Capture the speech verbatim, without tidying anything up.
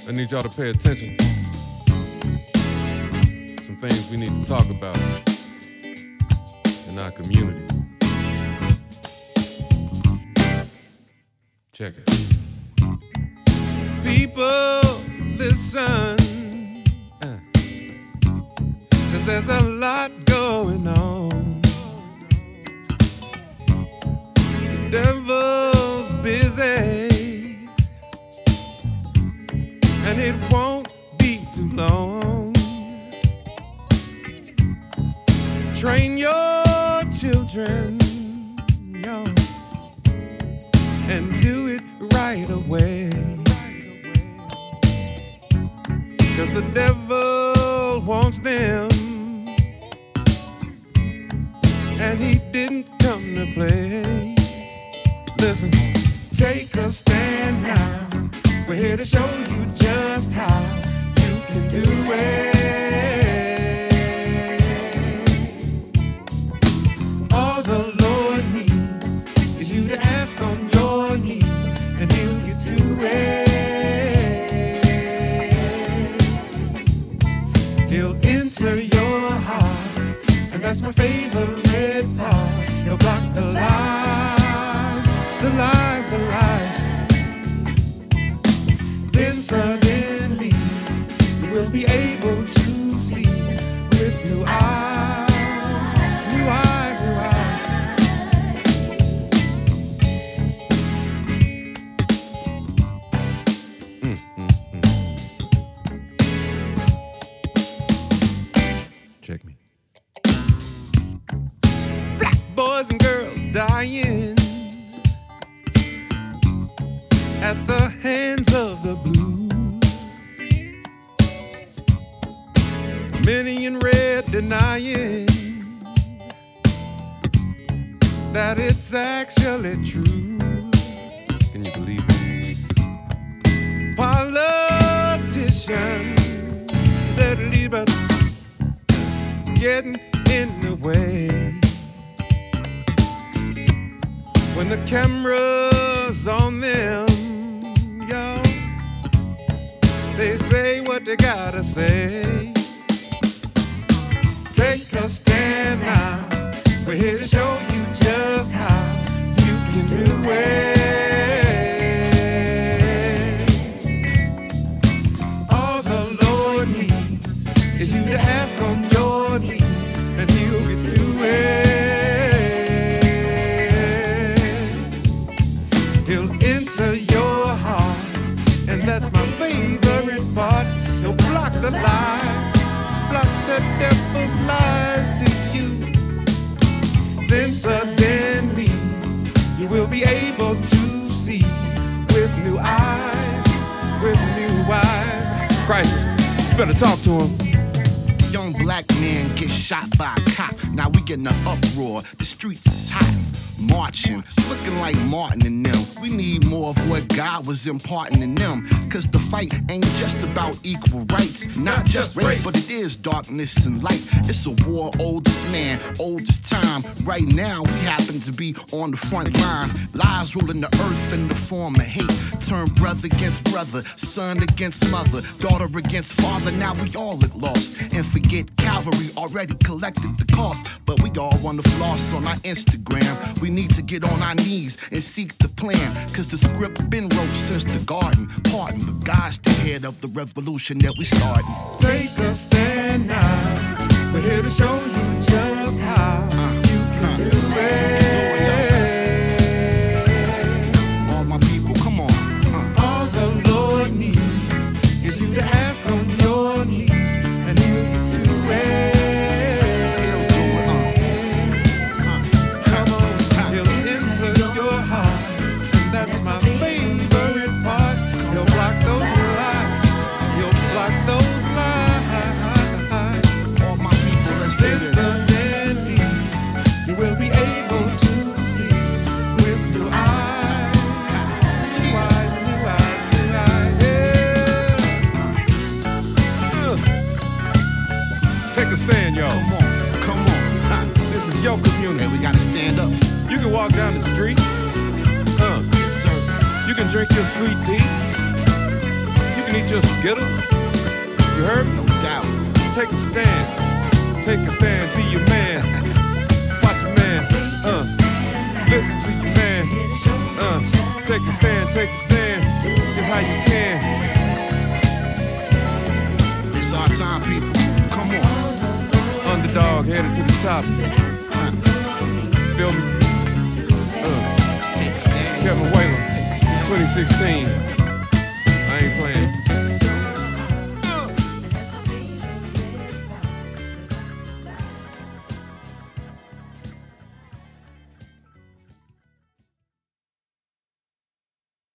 I need y'all to pay attention. Some things we need to talk about in our community. Check it. People, listen, uh, 'cause there's a lot going on. The devil's busy, and it won't be too long. Train your children, yo, and do it right away. 'Cause the devil wants them, and he didn't come to play. Listen, take a stand now. We're here to show you just how you can do it. All the Lord needs is you to ask on your knees, and he'll get to it. He'll enter your heart, and that's my favorite part. He'll block the lies, the lies, the lies. Then suddenly you will be able to see with new eyes, new eyes, new eyes. Mm, mm, mm. Check me. Black boys and girls dying at the hands of the blue. Many in red denying that it's actually true. Can you believe it? Politicians, they're leaving, getting in the way. When the camera's on them, yo, they say what they gotta say. Take a stand now. We're here to show you just how you can do it. All the Lord needs is you to ask on your knees, and he'll get to it. He'll enter your heart, and that's my favorite part. He'll block the lie, block the devil's lies to you. Then suddenly you will be able to see with new eyes, with new eyes. Crisis, you better talk to him. Young black man gets shot by a cop. Now we getting an uproar. The streets is hot. Marching, looking like Martin and them. We need more of what God was imparting in them. Cause the fight ain't just about equal rights, not just race, but it is darkness and light. It's a war, oldest man, oldest time. Right now, we happen to be on the front lines. Lies ruling the earth in the form of hate. Turn brother against brother, son against mother, daughter against father. Now we all at lost. And forget Calvary already collected the cost. But we all wanna floss on our Instagram. We need to get on our knees and seek the plan. Cause the script been wrote since the garden. Pardon, but God's the head of the revolution that we started. Take a stand now. We're here to show you just how uh, you can uh, do it. All my people, come on. Uh. All the Lord needs is you to ask on your knees, and he'll get to it. Your community. Hey, we gotta stand up. You can walk down the street. Uh, yes, sir. You can drink your sweet tea. You can eat your Skittles. You heard me? No doubt. Take a stand. Take a stand. Be your man. Watch your man. Uh. Listen to your man. Uh. Take a stand. Take a stand. It's how you can. It's our time, people. Come on. Underdog headed to the top. Feel me? Uh. Let's take a stand. Kevin Whalen, twenty sixteen.